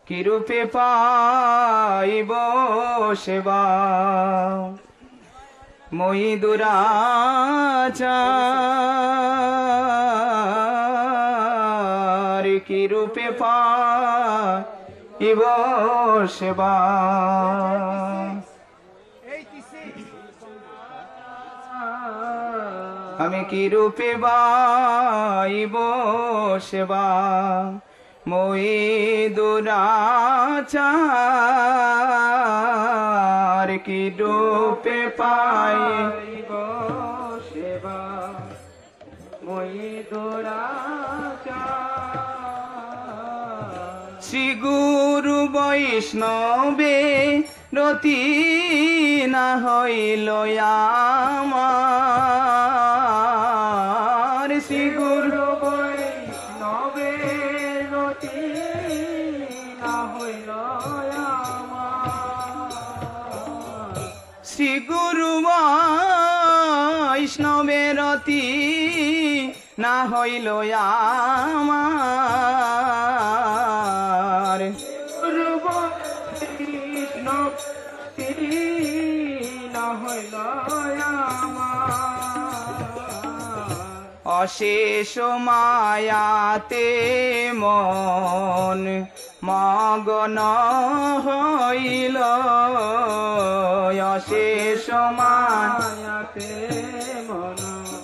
কি রূপে পাইব সেবা মই দুরাচার কি রূপে পাইব সেবা আমি কি রূপে পাইব সেবা মই দুরাচার কি রূপে পাইব সেবা মই দুরাচার শ্রী গুরু বৈষ্ণবে রতি না হইল আমার শ্রী গুরু বৈষ্ণবে রতি না হইল আমার শ্রী গুরু বৈষ্ণবে রতি না হইল আমার গুরু বৈষ্ণব না হইল অশেষ মায়াতে মন মগন হইল অশেষ মায়াতে মন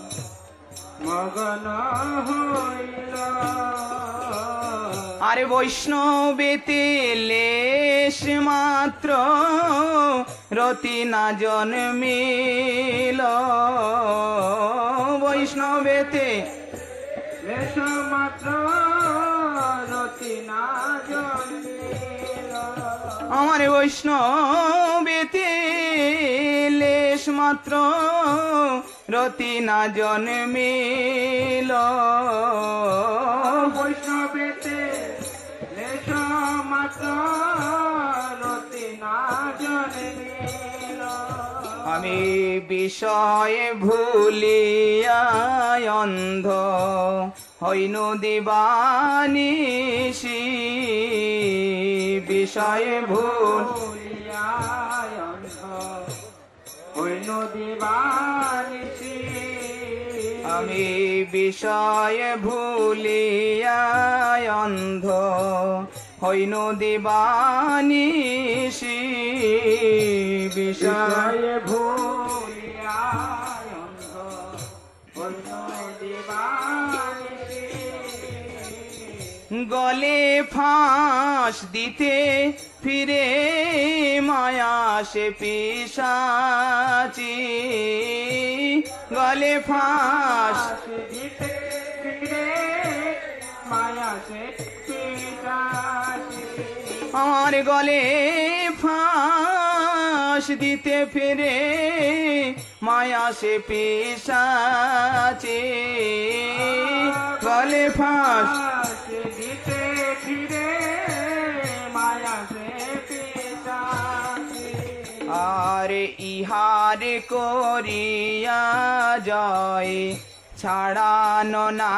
মগন হইল আরে বৈষ্ণবেতে লেশ মাত্র রতি না জন্মিল বৈষ্ণবেতে লেশ মাত্র রতি না জন্মিল আমার বৈষ্ণবেতে লেশ মাত্র রতি না জন্মিল বৈষ্ণবেতে লেশ মাত্র রতি না জন্মিল আমি বিষয়ে ভুলিয়া অন্ধ হইনু দিবানিশি বিষয়ে ভুলিয়া অন্ধ হইনু দিবানিশি আমি বিষয়ে ভুলিয়া অন্ধ হইনু দিবানিশি বিষয়ে ভুলিয়া অন্ধ হইনু দিবানিশি গলে ফাঁস দিতে ফিরে মায়া সে পিশাচি গলে ফাঁস দিতে ফিরে মায়া সে পিশাচি আমার গলে ফাঁস দিতে ফিরে মায়া সে পিশাচি গলে ফাঁস দিতে ফিরে মায়া সে পিশাচি আর ইহার করিয়া জয় ছাড়ানো না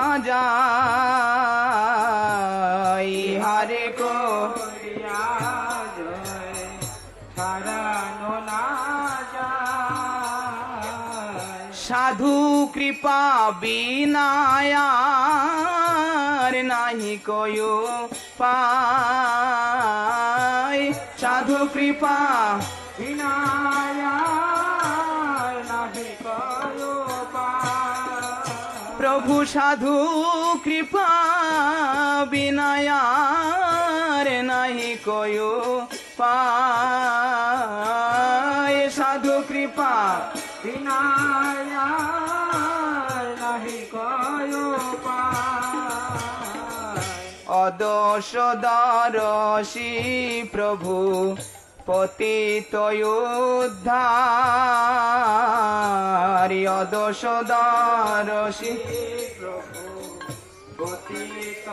যায় ইহার করিয়া জয় ছাড়ানো না যায় সাধু কৃপা বিনায়ার নাহি কয়ো পায় সাধু কৃপা বিনায়ার নাহি কয়ো পায় প্রভু সাধু কৃপা বিনায়ার নাহি কয়ো পায় সাধু কৃপা বিনায়ার নাহি কয়ো পায় অদোষ দরশি প্রভু পতিত উদ্ধার অদোষ দরশি প্রভু পতিত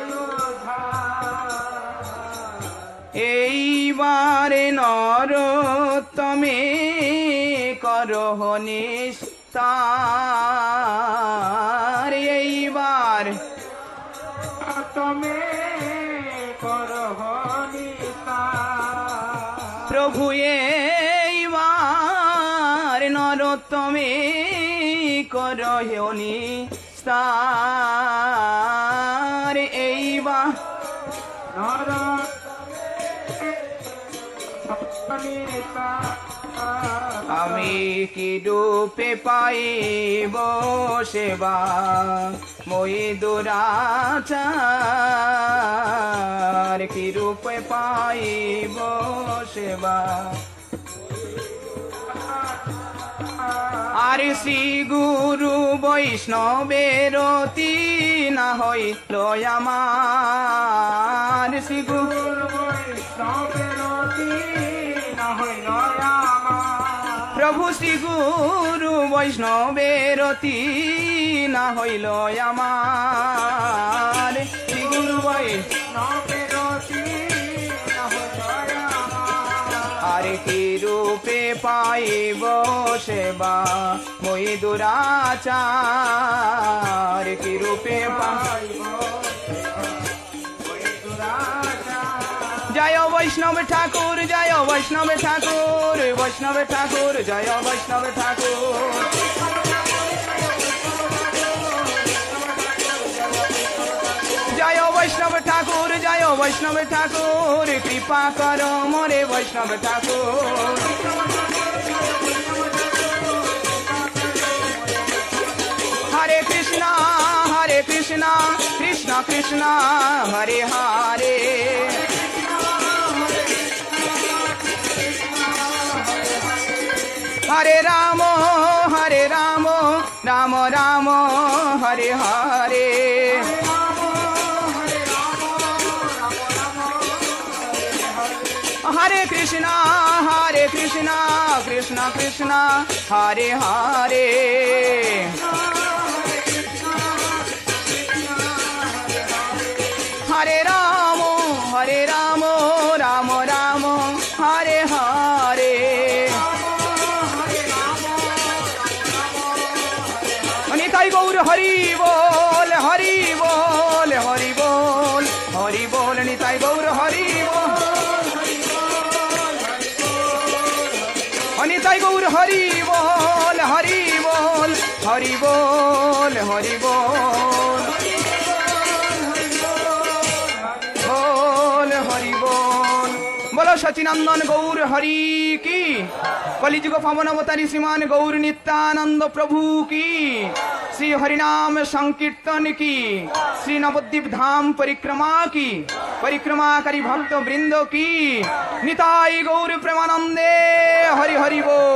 উদ্ধার এইবারে নরোত্তমে করহ নিস্তার এইবার তুমি করহ প্রভু এইবার নরোত্তমে করহনি স্তার এইবার আমি কি রূপে পাইব সেবা মই দুরাচার কি রূপে পাইব সেবা আর শ্রী গুরু বৈষ্ণবের অতি না হইল আমার শ্রী গুরু বৈষ্ণবের অতি না হইল প্রভু শ্রী গুরু বৈষ্ণবের অতি না হইল আমার শ্রী গুরু বৈষ্ণবের অতি না হইল আর কি রূপে পাইব সেবা মই দুরাচার কি রূপে পাইব জয় বৈষ্ণব ঠাকুর জয় বৈষ্ণব ঠাকুর বৈষ্ণব ঠাকুর জয় বৈষ্ণব ঠাকুর জয় বৈষ্ণব ঠাকুর জয় বৈষ্ণব ঠাকুর কৃপা কর মোরে বৈষ্ণব ঠাকুর হরে কৃষ্ণ কৃষ্ণ কৃষ্ণ হরে হরে হরে রাম রাম রাম হরে হরে হরে কৃষ্ণ কৃষ্ণ কৃষ্ণ হরে হরে হরে রাম রাম রাম হরে হরে নিতাই গৌর হরি বল হরি বল হরি বল হরি বল নিতাই গৌর হরি বল নিতাই গৌর হরি বল হরি বল হরি বল হরি বল হরি বল बोलो सचिनंदन गौर हरि की कलिजुग पावन अवतारी श्रीमान गौर नित्यानंद प्रभु की श्री हरिनाम संकीर्तन की श्री नवद्वीप धाम परिक्रमा की परिक्रमाकारी भक्त वृंद की निताई गौर प्रेमानंदे हरि हरि बोल।